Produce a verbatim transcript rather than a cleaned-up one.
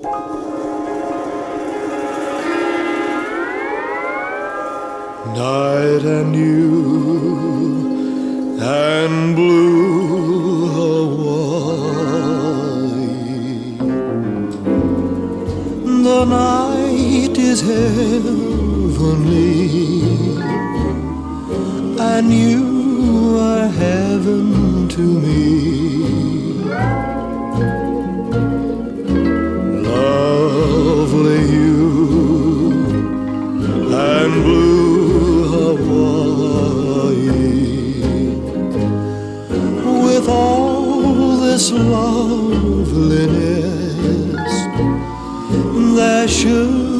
Night and you and blue Hawaii. The night is heavenly, and you are heaven to me. Lovely you and blue Hawaii, with all this loveliness, there should